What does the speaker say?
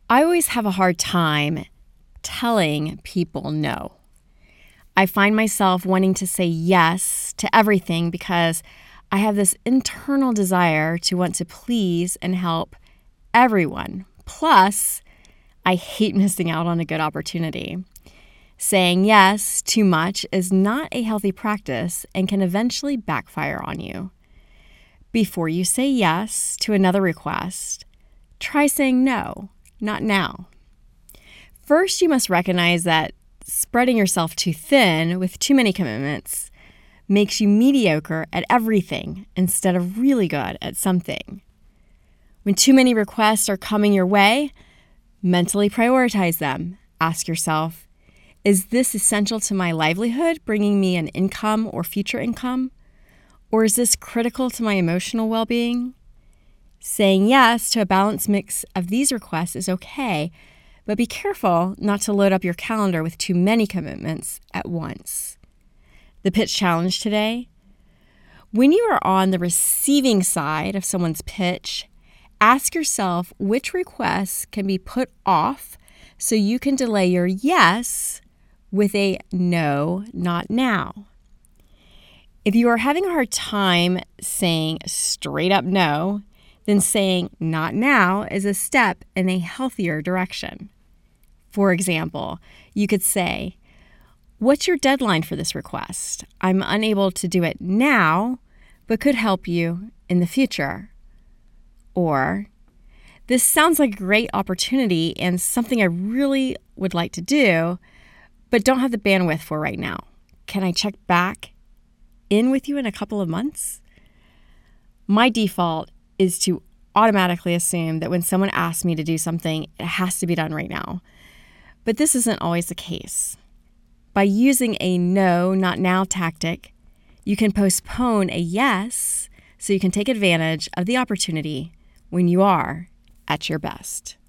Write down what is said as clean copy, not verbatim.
I always have a hard time telling people no. I find myself wanting to say yes to everything because I have this internal desire to want to please and help everyone. Plus, I hate missing out on a good opportunity. Saying yes too much is not a healthy practice and can eventually backfire on you. Before you say yes to another request, try saying no, not now. First, you must recognize that spreading yourself too thin with too many commitments makes you mediocre at everything instead of really good at something. When too many requests are coming your way, mentally prioritize them. Ask yourself, is this essential to my livelihood, bringing me an income or future income? Or is this critical to my emotional well-being? Saying yes to a balanced mix of these requests is okay, but be careful not to load up your calendar with too many commitments at once. The pitch challenge today: when you are on the receiving side of someone's pitch, ask yourself which requests can be put off so you can delay your yes with a no, not now. If you are having a hard time saying straight up no, then saying not now is a step in a healthier direction. For example, you could say, what's your deadline for this request? I'm unable to do it now, but could help you in the future. Or, this sounds like a great opportunity and something I really would like to do, but don't have the bandwidth for right now. Can I check back in with you in a couple of months? My default is to automatically assume that when someone asks me to do something, it has to be done right now. But this isn't always the case. By using a no, not now tactic, you can postpone a yes so you can take advantage of the opportunity when you are at your best.